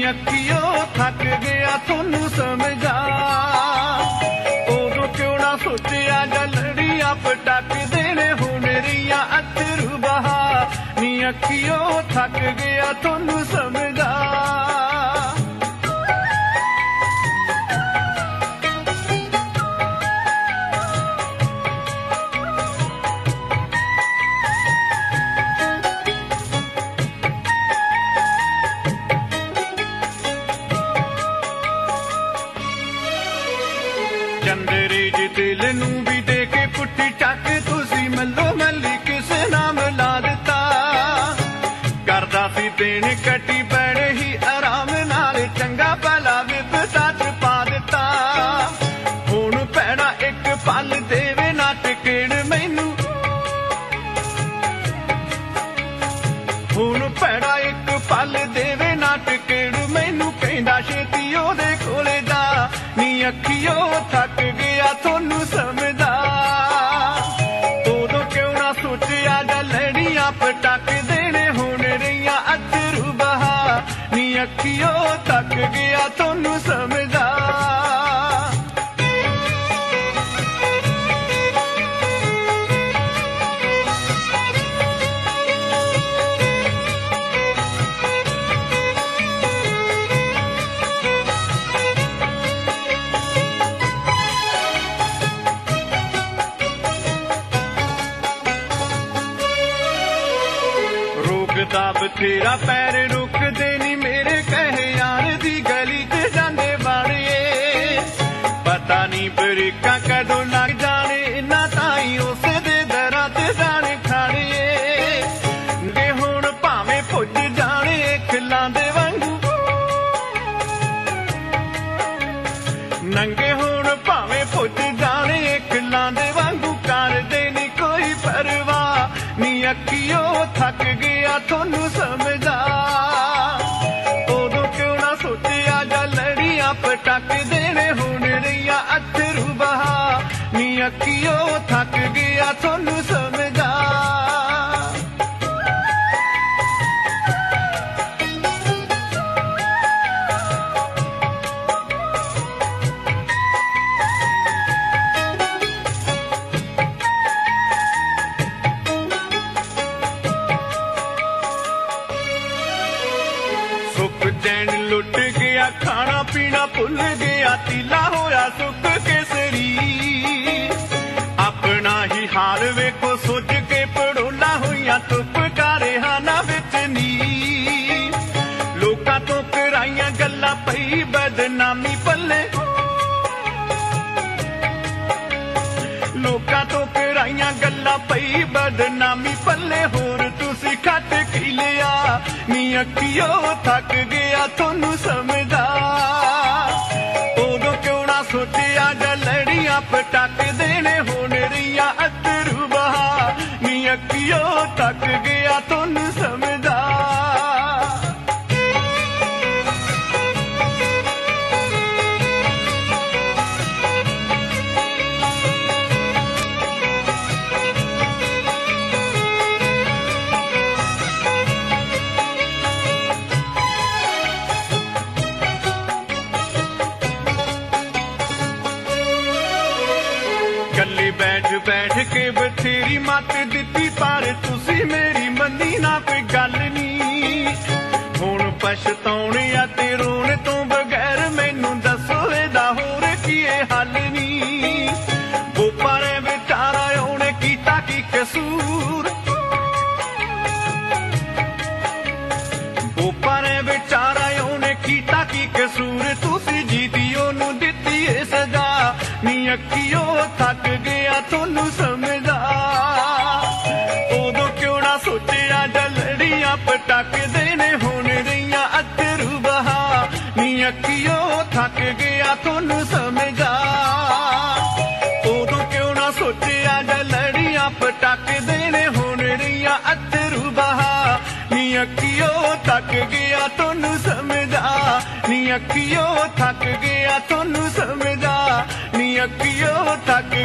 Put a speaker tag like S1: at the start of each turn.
S1: अखियों थक गया थोनू समझा उदों क्यों ना सोचिया जलड़ियां पटक देने हुण रिया अथरू बहा नी अखियों थक गया थोनू समझा चंदरे जी दिल नू भी दे के पुट्ठी चक तुसी मलो मली किस नाम ला दिता करदा सी देन कटी बड़े ही आराम नाल चंगा भला विपता च पा दिता हुण पैना एक पल देवे ना टिकण मैनू हुण पैना एक पल देवे ना टिकण मैनू कहंदा छेती ओदे कोले जा नी अखियों थक गया थोनू समझा उदों क्यों ना सोचिया जलड़ियां पटक देने हुण रिया अथरू बहा नी अखियों थक गया थोनू समझा रोकदा बथेरा पैर रुकदे नी मेरे कहे यार दी गली च जांदे बाड़िए पता नी बरीका कदों लग जाने इन्ना ताई उस दे दरां ते जाने खाड़िए गे हुण भावें भुज जाने खिलां दे वांगू नंगे हुण भावें भुज जाने खिलां दे वांगू करदे नी कोई परवाह नी अखियों थक गया थोनू समझा उदों क्यों ना सोचिया जलड़ियां पटक देने हुण रिया अथरू बहा नी अखियों थक गया थोनू समझा सुख चैन लुट गया खाना पीना भुल गया तीला होया सुख केसरी अपना ही हाल वेखो सुझ के पड़ोला होइया धुप कारे हाना विच नी लोकां तो कराइयां गल्लां पई बदनामी पल्ले लोकां तो कराइयां गल्लां पई बदनामी पल्ले होर तुसी खट की लिया नी अखियों थक गया थोनू समझा उदों क्यों ना सोचिया जलड़ियां पटक देने हुण रिया अथरू बहा नी अखियों थक गया थोनू समझा गल्ली बैठ बैठ के बथेरी मत दिती पर तुसी मेरी मनी ना कोई गल नी हुण पछताउणे ते रोण तो बगैर मैनू दसो एदा होर कीए हल नी बोपारे बेचारा ओने कीता की कसूर बोपारे बेचारा ओने कीता की कसूर तुसी जीती ओनू दिती ए सजा नी अखियों थक गया थोनू समझा उदों क्यों ना सोचिया जलड़ियां पटक देने हुण रिया अथरू बहा नी अखियों थक गया थोनू समझा उदों क्यों ना सोचिया जलड़ियां पटक देने हुण रिया अथरू बहा नी अखियों थक गया थोनू समझा नी अखियों थक गया थोनू समझा नी अखियों थक